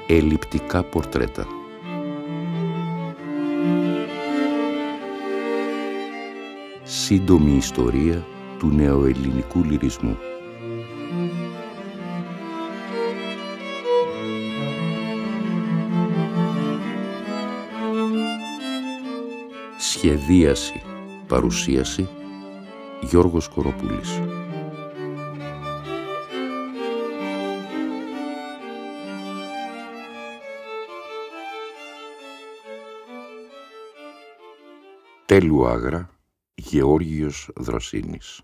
Ελλειπτικά πορτρέτα. Σύντομη ιστορία του νεοελληνικού λυρισμού. Σχεδίαση, παρουσίαση, Γιώργος Κοροπούλης. Τέλου Άγρα, Γεώργιος Δροσίνης.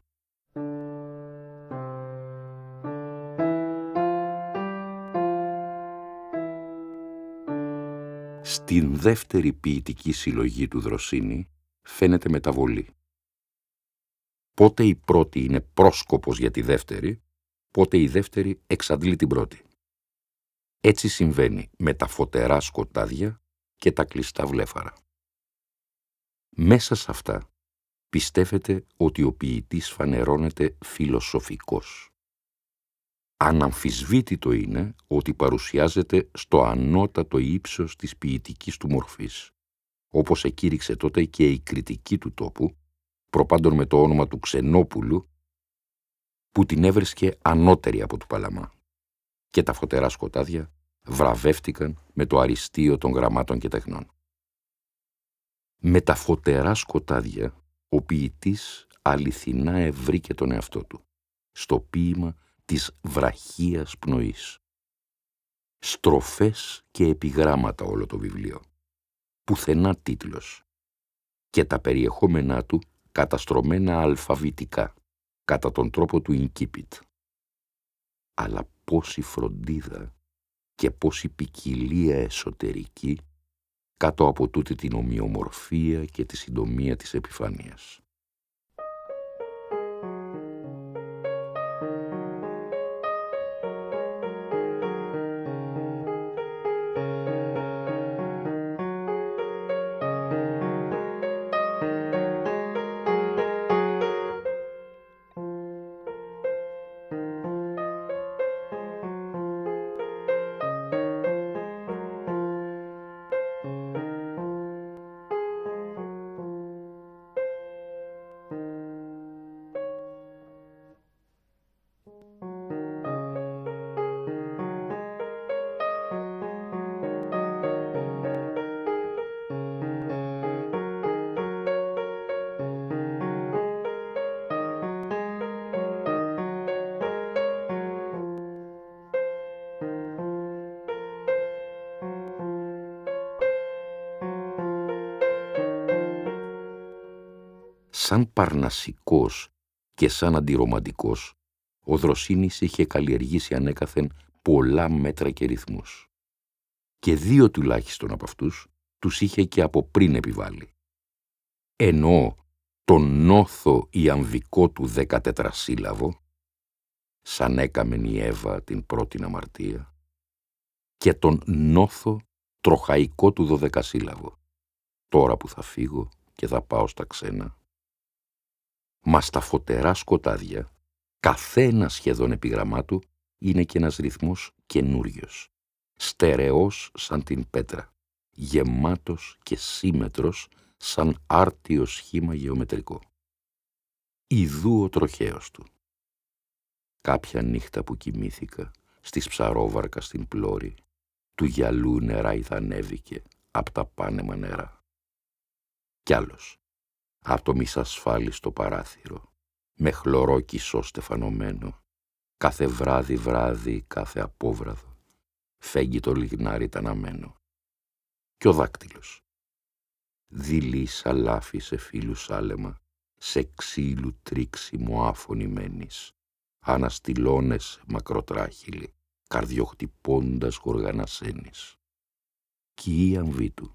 Στην δεύτερη ποιητική συλλογή του Δροσίνη φαίνεται μεταβολή. Πότε η πρώτη είναι πρόσκοπος για τη δεύτερη, πότε η δεύτερη εξαντλεί την πρώτη. Έτσι συμβαίνει με τα φωτερά σκοτάδια και τα κλειστά βλέφαρα. Μέσα σε αυτά πιστεύετε ότι ο ποιητής φανερώνεται φιλοσοφικός. Αναμφισβήτητο είναι ότι παρουσιάζεται στο ανώτατο ύψος της ποιητικής του μορφής, όπως εκήρυξε τότε και η κριτική του τόπου, προπάντων με το όνομα του Ξενόπουλου, που την έβρισκε ανώτερη από του Παλαμά, και τα φωτερά σκοτάδια βραβεύτηκαν με το αριστείο των γραμμάτων και τεχνών. Με τα φωτερά σκοτάδια ο ποιητής αληθινά ευρήκε τον εαυτό του, στο ποίημα της βραχίας πνοής. Στροφές και επιγράμματα όλο το βιβλίο, πουθενά τίτλος, και τα περιεχόμενά του καταστρωμένα αλφαβητικά, κατά τον τρόπο του incipit. Αλλά πόση φροντίδα και πόση ποικιλία εσωτερική κάτω από τούτη την ομοιομορφία και τη συντομία της επιφάνειας. Σαν παρνασικός και σαν αντιρομαντικός, ο Δροσίνης είχε καλλιεργήσει ανέκαθεν πολλά μέτρα και ρυθμούς. Και δύο τουλάχιστον από αυτούς τους είχε και από πριν επιβάλει. Εννοώ τον νόθο ιαμβικό του 14σύλλαβο, σαν έκαμεν η Εύα την πρώτην αμαρτία, και τον νόθο τροχαϊκό του 12σύλλαβο, τώρα που θα φύγω και θα πάω στα ξένα. Μα στα φωτερά σκοτάδια, καθένα σχεδόν επιγραμμάτου είναι και ένας ρυθμός καινούριος, στερεός σαν την πέτρα, γεμάτος και σύμμετρος σαν άρτιο σχήμα γεωμετρικό. Ιδού ο τροχαίος του. Κάποια νύχτα που κοιμήθηκα, στις ψαρόβαρκα στην πλώρη, του γυαλού νερά ηθανεύηκε απ' τα πάνεμα νερά. Κι άλλος, απ' το μισασφάλι στο παράθυρο, με χλωρό κισό στεφανωμένο, κάθε βράδυ, κάθε απόβραδο, φέγγει το λιγνάρι ταναμένο. Κι ο δάκτυλος, δειλή σαλάφι σε φίλους άλεμα, σε ξύλου τρίξιμο άφωνη μένεις, αναστηλώνες μακροτράχυλοι, καρδιοχτυπώντας γοργανασένεις. Κι η αμβή του,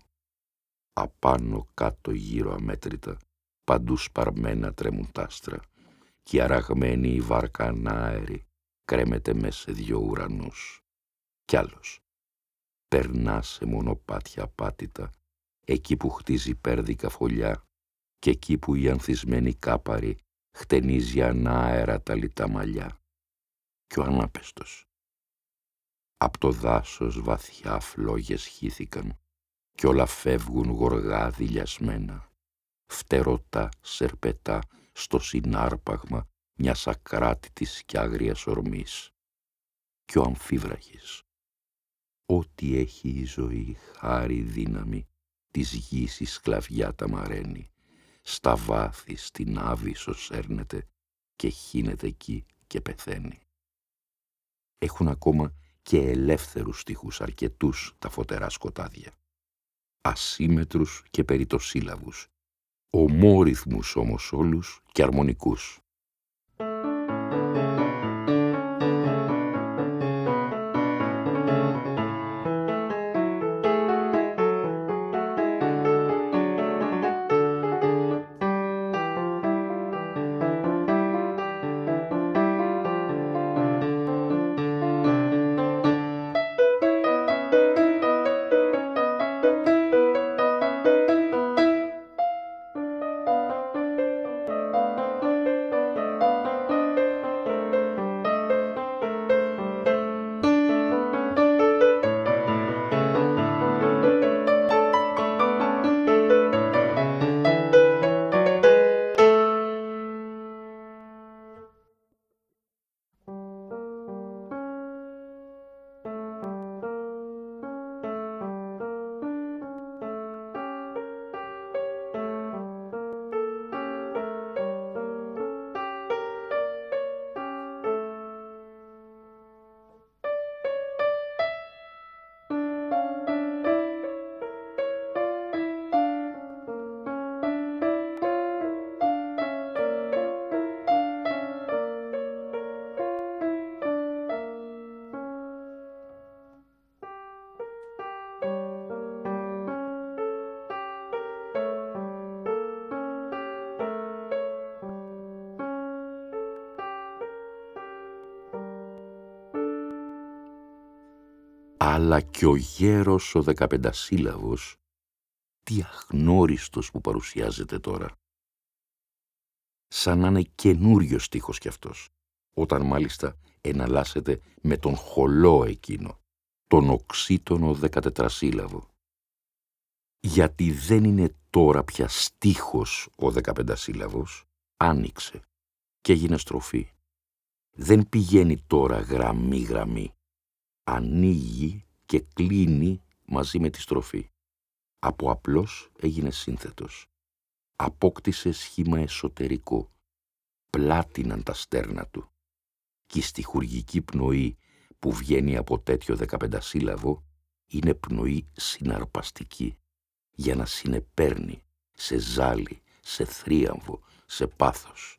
απάνω κάτω γύρω αμέτρητα, παντού σπαρμένα τρέμουν τ' άστρα, κι η αραγμένη η βάρκα ανάερη κρέμεται μέσα σε δυο ουρανούς. Κι άλλος, περνά σε μονοπάτια απάτητα, εκεί που χτίζει πέρδικα φωλιά και εκεί που η ανθισμένη κάπαρη χτενίζει ανάερα τα λιτά μαλλιά. Κι ο ανάπεστος, Απ' το δάσος βαθιά φλόγες χύθηκαν κι όλα φεύγουν γοργά δειλιασμένα, φτερωτά σερπετά στο συνάρπαγμα μιας ακράτητης κι άγριας ορμής. Κι ο αμφίβραχης, ό,τι έχει η ζωή χάρη δύναμη, της γης η σκλαβιά τα μαραίνει, στα βάθη στην άβυσσο σέρνεται και χύνεται εκεί και πεθαίνει. Έχουν ακόμα και ελεύθερους στίχους αρκετούς τα φωτερά σκοτάδια, ασύμμετρους και περιτοσύλλαβους, ομόρυθμους όμως όλους και αρμονικούς. Αλλά κι ο γέρος ο 15σύλλαβος, τι αχνόριστος που παρουσιάζεται τώρα. Σαν να είναι καινούριος στίχος κι αυτός, όταν μάλιστα εναλλάσσεται με τον χολό εκείνο, τον οξύτονο 14σύλλαβο. Γιατί δεν είναι τώρα πια στίχος ο 15σύλλαβος, άνοιξε και έγινε στροφή. Δεν πηγαίνει τώρα γραμμή-γραμμή. Ανοίγει και κλείνει μαζί με τη στροφή. Από απλός έγινε σύνθετος. Απόκτησε σχήμα εσωτερικό. Πλάτιναν τα στέρνα του. Κι η στιχουργική πνοή που βγαίνει από τέτοιο 15σύλλαβο είναι πνοή συναρπαστική, για να συνεπέρνει σε ζάλι, σε θρίαμβο, σε πάθος.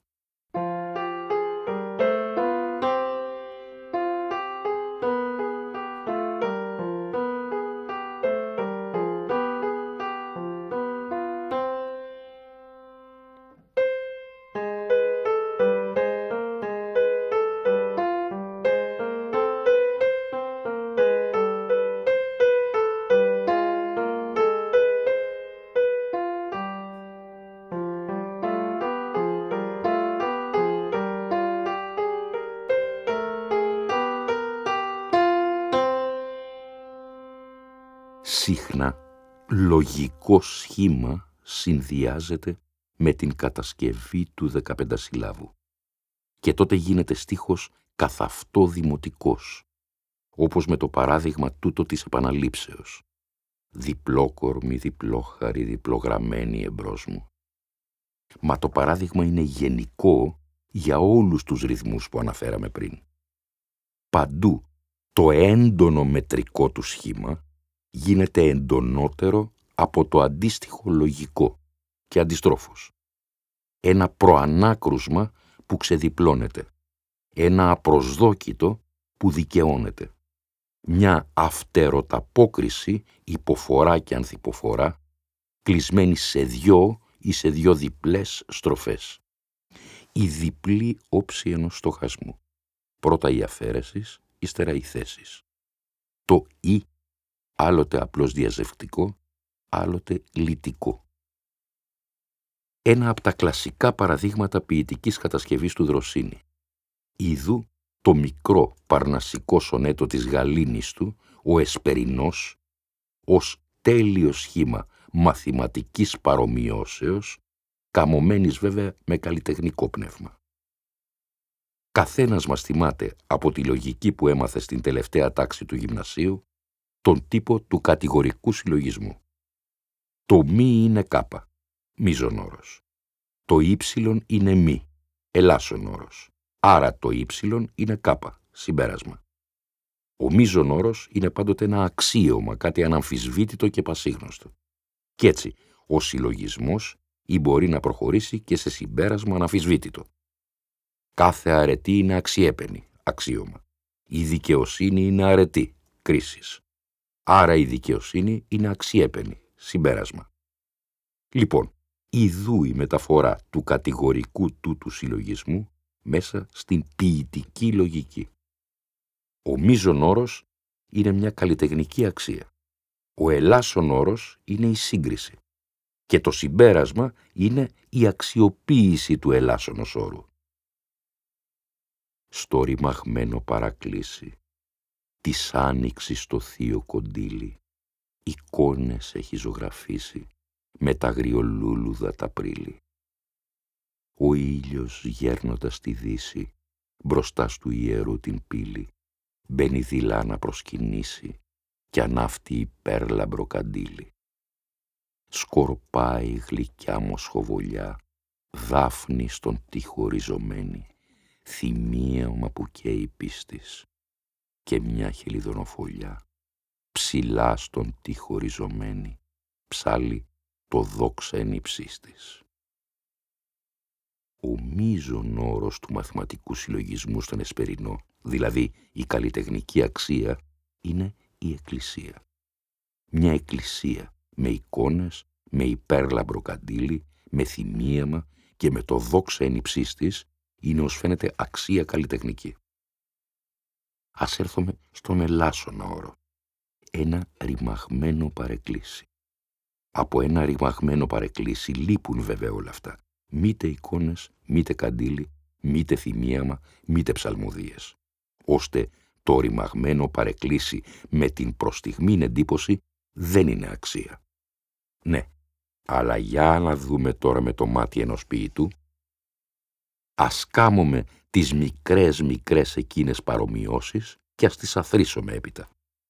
Συχνά λογικό σχήμα συνδυάζεται με την κατασκευή του 15σύλλαβου και τότε γίνεται στίχος καθ' αυτό δημοτικός, όπως με το παράδειγμα τούτο της επαναλήψεως. Διπλόκορμη, διπλόχαρη, διπλογραμμένη εμπρός μου. Μα το παράδειγμα είναι γενικό για όλους τους ρυθμούς που αναφέραμε πριν. Παντού το έντονο μετρικό του σχήμα γίνεται εντονότερο από το αντίστοιχο λογικό και αντιστρόφως. Ένα προανάκρουσμα που ξεδιπλώνεται, ένα απροσδόκητο που δικαιώνεται, μια αυτεροταπόκριση υποφορά και ανθυποφορά, κλεισμένη σε δυο ή σε δυο διπλές στροφές. Η διπλή όψη ενός στοχασμού. Πρώτα η αφαίρεσης, ύστερα οι θέσεις. Το «ή» άλλοτε απλώς διαζευκτικό, άλλοτε λυτικό. Ένα από τα κλασικά παραδείγματα ποιητικής κατασκευής του Δροσίνη. Ιδού το μικρό παρνασικό σονέτο της γαλήνης του, ο Εσπερινός, ως τέλειο σχήμα μαθηματικής παρομοιώσεως, καμωμένης βέβαια με καλλιτεχνικό πνεύμα. Καθένας μας θυμάται από τη λογική που έμαθε στην τελευταία τάξη του γυμνασίου τον τύπο του κατηγορικού συλλογισμού. Το μη είναι κάπα, μείζον όρος. Το ύψιλον είναι μη, ελάσσον όρος. Άρα το ύψιλον είναι κάπα, συμπέρασμα. Ο μείζον όρος είναι πάντοτε ένα αξίωμα, κάτι αναμφισβήτητο και πασίγνωστο. Κι έτσι, ο συλλογισμός ή μπορεί να προχωρήσει και σε συμπέρασμα αναμφισβήτητο. Κάθε αρετή είναι αξιέπαινη, αξίωμα. Η δικαιοσύνη είναι αρετή, κρίσης. Άρα η δικαιοσύνη είναι αξιέπαινη, συμπέρασμα. Λοιπόν, ιδού η μεταφορά του κατηγορικού του συλλογισμού μέσα στην ποιητική λογική. Ο μείζον όρος είναι μια καλλιτεχνική αξία. Ο ελάσσον όρος είναι η σύγκριση. Και το συμπέρασμα είναι η αξιοποίηση του ελάσσονος όρου. Στο ρημαγμένο παρακλήσι της άνοιξης στο θείο κοντήλι, εικόνες έχει ζωγραφίσει με τα αγριολούλουδα τα πρίλη. Ο ήλιος γέρνοντας τη δύση, μπροστά στου ιερού την πύλη, μπαίνει δειλά να προσκυνήσει κι ανάφτει η πέρλαμπρο καντήλι. Σκορπάει γλυκιά μοσχοβολιά, δάφνη στον τοίχο ριζωμένη, θυμίαμα που καίει πίστης και μια χελιδονοφολιά, ψηλά στον τοίχο ριζωμένη, ψάλλει το δόξα εν υψής της. Ο μείζον όρος του μαθηματικού συλλογισμού στον Εσπερινό, δηλαδή η καλλιτεχνική αξία, είναι η εκκλησία. Μια εκκλησία με εικόνες, με υπέρλαμπρο καντήλι, με θυμίαμα και με το δόξα εν υψής της, είναι ως φαίνεται αξία καλλιτεχνική. Ας έρθουμε στον ελάσσονα όρο. Ένα ρημαγμένο παρεκκλήσι. Από ένα ρημαγμένο παρεκκλήσι λείπουν βέβαια όλα αυτά. Μήτε εικόνες, μήτε καντήλι, μήτε θυμίαμα, μήτε ψαλμοδίες. Ώστε το ρημαγμένο παρεκκλήσι με την προστιγμήν εντύπωση δεν είναι αξία. Ναι, αλλά για να δούμε τώρα με το μάτι ενός ποιητού. Ας κάμουμε τις μικρές εκείνες παρομοιώσεις και ας τις αθροίσουμε έπειτα.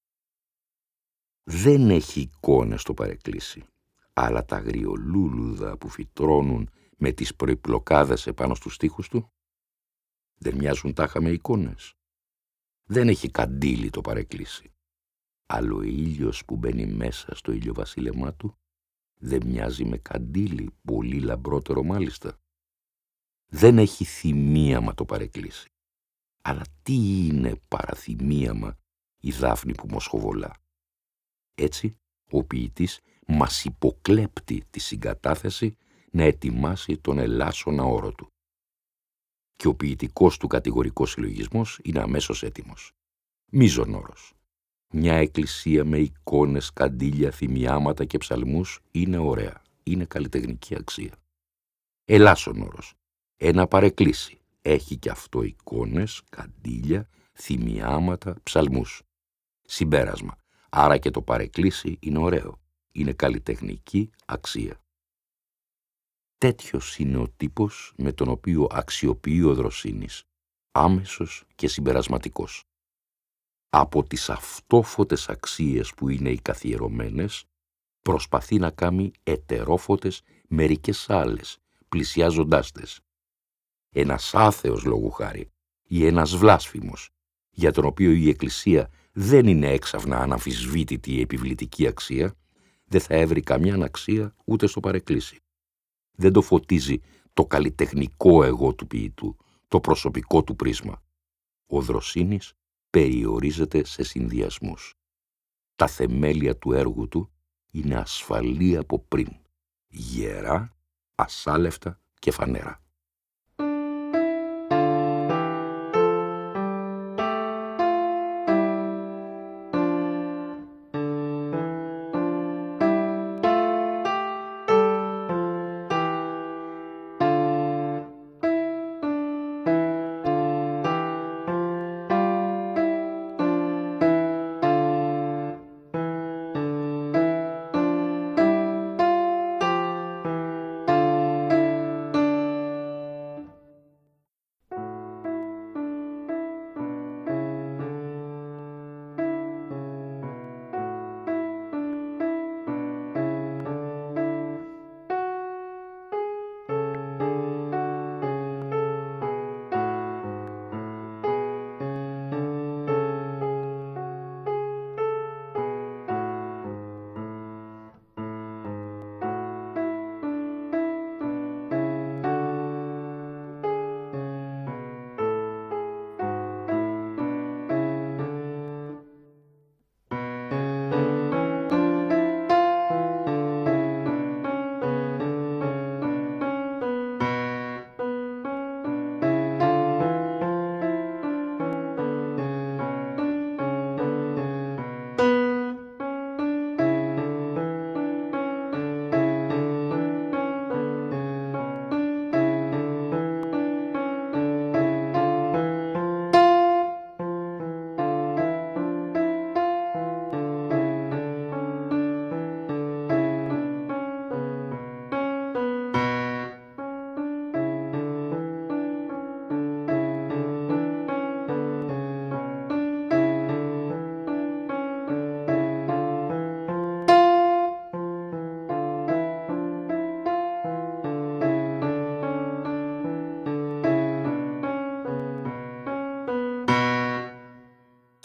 Δεν έχει εικόνες το παρεκκλήσι, αλλά τα αγριολούλουδα που φυτρώνουν με τις προϋπλοκάδες επάνω στους τοίχους του, δεν μοιάζουν τάχα με εικόνες. Δεν έχει καντήλι το παρεκκλήσι, αλλά ο ήλιος που μπαίνει μέσα στο ηλιοβασίλεμά του δεν μοιάζει με καντήλι, πολύ λαμπρότερο μάλιστα. Δεν έχει θυμίαμα το παρεκκλήσι, αλλά τι είναι παραθυμίαμα η δάφνη που μοσχοβολά. Έτσι, ο ποιητής μας υποκλέπτει τη συγκατάθεση να ετοιμάσει τον ελάσσονα όρο του. Και ο ποιητικός του κατηγορικός συλλογισμός είναι αμέσως έτοιμος. Μείζον όρος. Μια εκκλησία με εικόνες, καντήλια, θυμιάματα και ψαλμούς είναι ωραία, είναι καλλιτεχνική αξία. Ελάσσον όρος. Ένα παρεκκλήσι. Έχει και αυτό εικόνες, καντήλια, θυμιάματα, ψαλμούς. Συμπέρασμα. Άρα και το παρεκκλήσι είναι ωραίο. Είναι καλλιτεχνική αξία. Τέτοιος είναι ο τύπος με τον οποίο αξιοποιεί ο Δροσίνης, άμεσος και συμπερασματικός. Από τις αυτόφωτες αξίες που είναι οι καθιερωμένες, προσπαθεί να κάνει ετερόφωτες μερικές άλλες, πλησιάζοντάς τες. Ένας άθεος λόγου χάρη ή ένας βλάσφημος, για τον οποίο η Εκκλησία δεν είναι έξαφνα αναμφισβήτητη η επιβλητική αξία, δεν θα έβρει καμιά αξία ούτε στο παρεκκλήσι. Δεν το φωτίζει το καλλιτεχνικό εγώ του ποιητού, το προσωπικό του πρίσμα. Ο Δροσίνης περιορίζεται σε συνδυασμούς. Τα θεμέλια του έργου του είναι ασφαλή από πριν, γερά, ασάλευτα και φανέρα.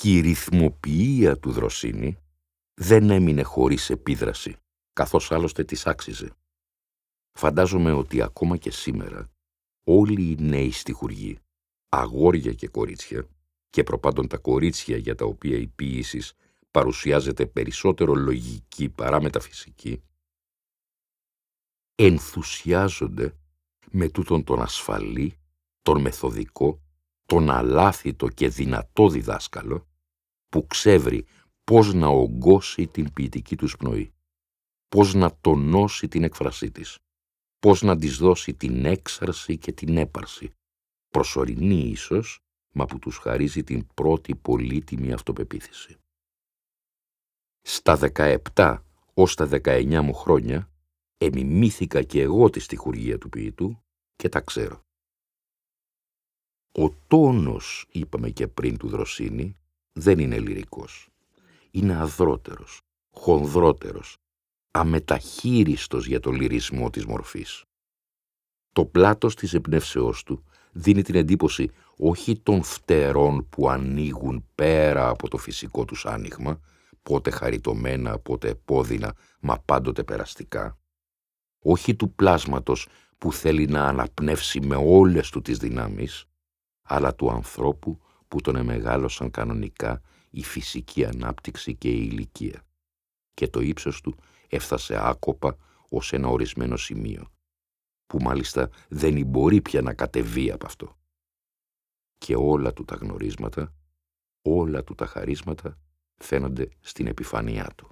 Κι η ρυθμοποιία του Δροσίνη δεν έμεινε χωρίς επίδραση, καθώς άλλωστε της άξιζε. Φαντάζομαι ότι ακόμα και σήμερα όλοι οι νέοι στιχουργοί, αγόρια και κορίτσια, και προπάντων τα κορίτσια για τα οποία η ποίηση παρουσιάζεται περισσότερο λογική παρά μεταφυσική, ενθουσιάζονται με τούτον τον ασφαλή, τον μεθοδικό, τον αλάθητο και δυνατό διδάσκαλο που ξεύρει πώς να ογκώσει την ποιητική τους πνοή, πώς να τονώσει την έκφρασή της, πώς να της δώσει την έξαρση και την έπαρση, προσωρινή ίσως, μα που τους χαρίζει την πρώτη πολύτιμη αυτοπεποίθηση. Στα 17 ως τα 19 μου χρόνια εμιμήθηκα και εγώ τη στιχουργία του ποιητού και τα ξέρω. Ο τόνος, είπαμε και πριν, του Δροσίνη δεν είναι λυρικός. Είναι αδρότερος, χονδρότερος, αμεταχείριστος για το λυρισμό της μορφής. Το πλάτος της εμπνεύσεώς του δίνει την εντύπωση όχι των φτερών που ανοίγουν πέρα από το φυσικό τους άνοιγμα, πότε χαριτωμένα, πότε επώδυνα, μα πάντοτε περαστικά, όχι του πλάσματος που θέλει να αναπνεύσει με όλες του τις δυνάμεις, αλλά του ανθρώπου που τον εμεγάλωσαν κανονικά η φυσική ανάπτυξη και η ηλικία, και το ύψος του έφτασε άκοπα ως ένα ορισμένο σημείο, που μάλιστα δεν μπορεί πια να κατεβεί από αυτό. Και όλα του τα γνωρίσματα, όλα του τα χαρίσματα φαίνονται στην επιφάνειά του.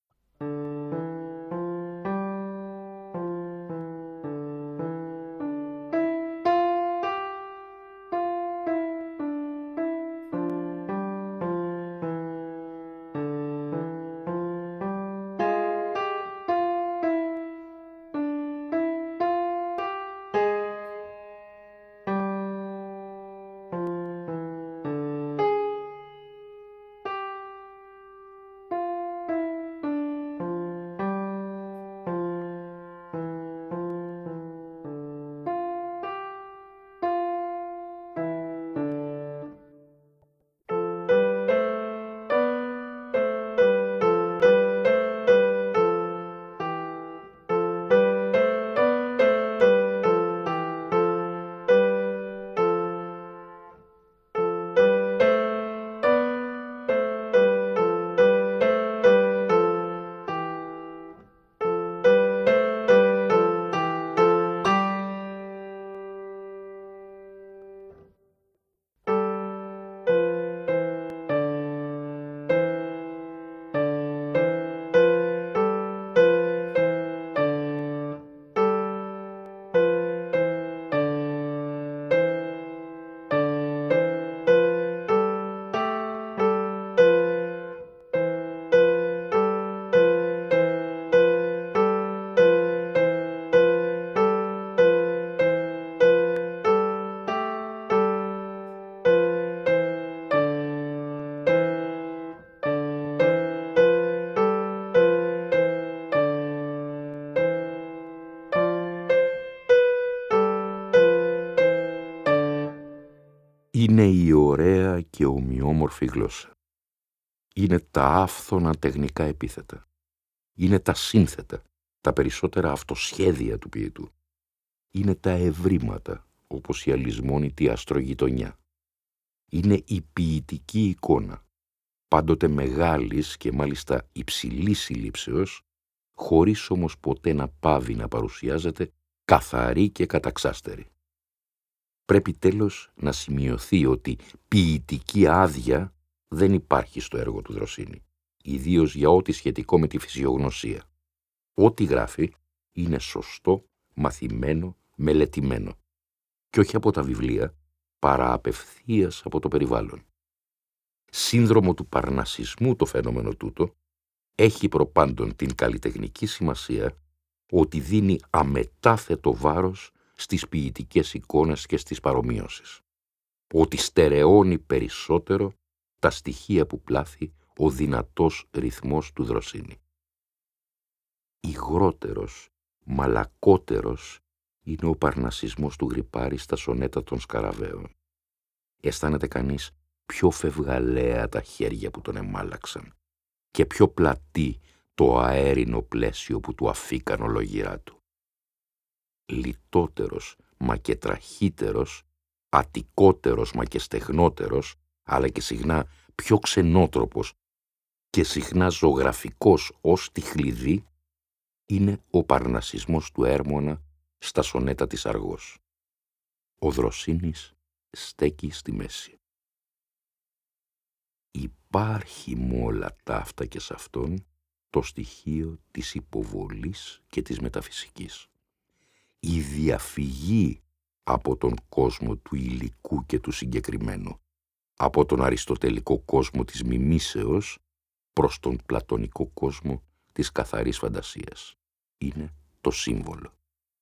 Είναι η ωραία και ομοιόμορφη γλώσσα. Είναι τα άφθονα τεχνικά επίθετα. Είναι τα σύνθετα, τα περισσότερα αυτοσχέδια του ποιητού. Είναι τα ευρήματα, όπως η αλυσμόνητη αστρογειτονιά. Είναι η ποιητική εικόνα, πάντοτε μεγάλης και μάλιστα υψηλής συλλήψεως, χωρίς όμως ποτέ να πάβει να παρουσιάζεται καθαρή και καταξάστερη. Πρέπει τέλος να σημειωθεί ότι ποιητική άδεια δεν υπάρχει στο έργο του Δροσίνη, ιδίως για ό,τι σχετικό με τη φυσιογνωσία. Ό,τι γράφει είναι σωστό, μαθημένο, μελετημένο, και όχι από τα βιβλία, παρά απευθείας από το περιβάλλον. Σύνδρομο του παρνασισμού το φαινόμενο τούτο έχει προπάντων την καλλιτεχνική σημασία ότι δίνει αμετάθετο βάρος στις ποιητικές εικόνες και στις παρομοίωσεις, ότι στερεώνει περισσότερο τα στοιχεία που πλάθει ο δυνατός ρυθμός του Δροσίνη. Υγρότερος, μαλακότερος είναι ο παρνασισμός του Γρυπάρη στα σονέτα των Σκαραβαίων. Αισθάνεται κανείς πιο φευγαλαία τα χέρια που τον εμάλαξαν και πιο πλατή το αέρινο πλαίσιο που του αφήκαν ολογυρά του. Λιτότερος μα και τραχύτερος, ατικότερος μα και στεγνότερος, αλλά και συχνά πιο ξενότροπος και συχνά ζωγραφικός ως τη χλειδί, είναι ο παρνασισμός του Έρμονα στα σονέτα της Αργός. Ο Δροσίνης στέκει στη μέση. Υπάρχει με όλα ταύτα και σε αυτόν το στοιχείο της υποβολής και της μεταφυσικής. Η διαφυγή από τον κόσμο του υλικού και του συγκεκριμένου, από τον αριστοτελικό κόσμο της μιμήσεως προς τον πλατωνικό κόσμο της καθαρής φαντασίας. Είναι το σύμβολο.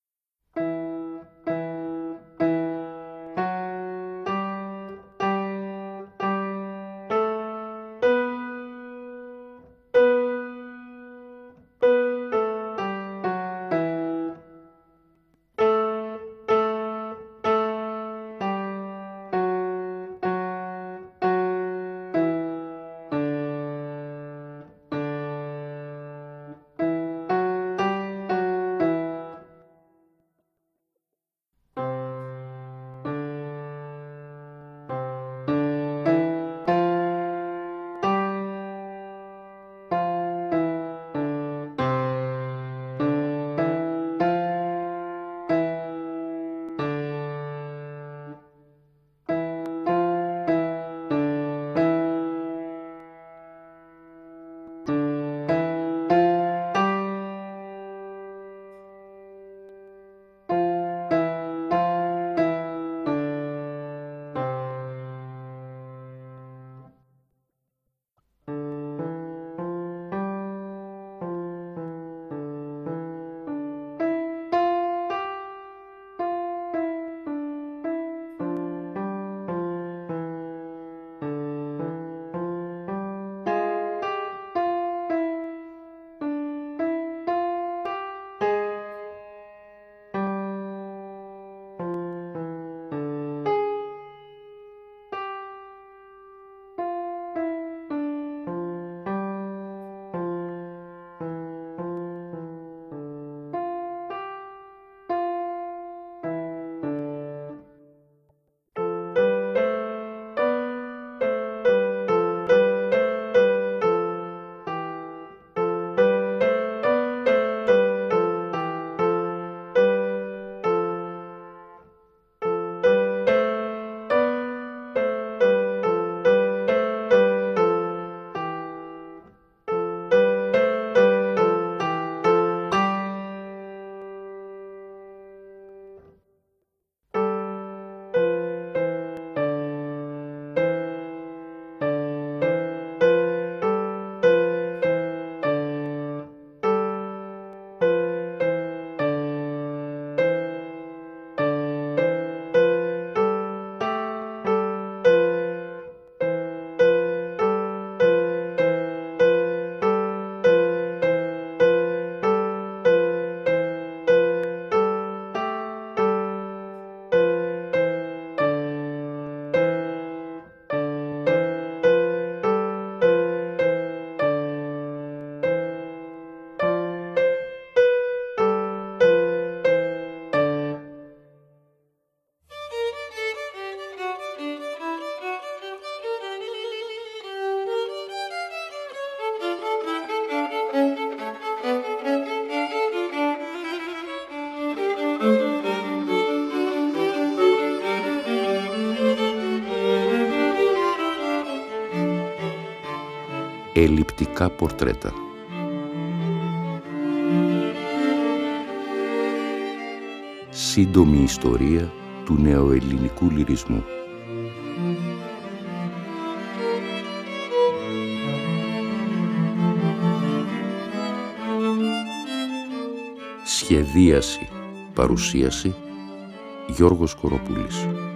Ελλειπτικά πορτρέτα. Σύντομη ιστορία του νεοελληνικού λυρισμού. Σχεδίαση, παρουσίαση, Γιώργος Κοροπούλης.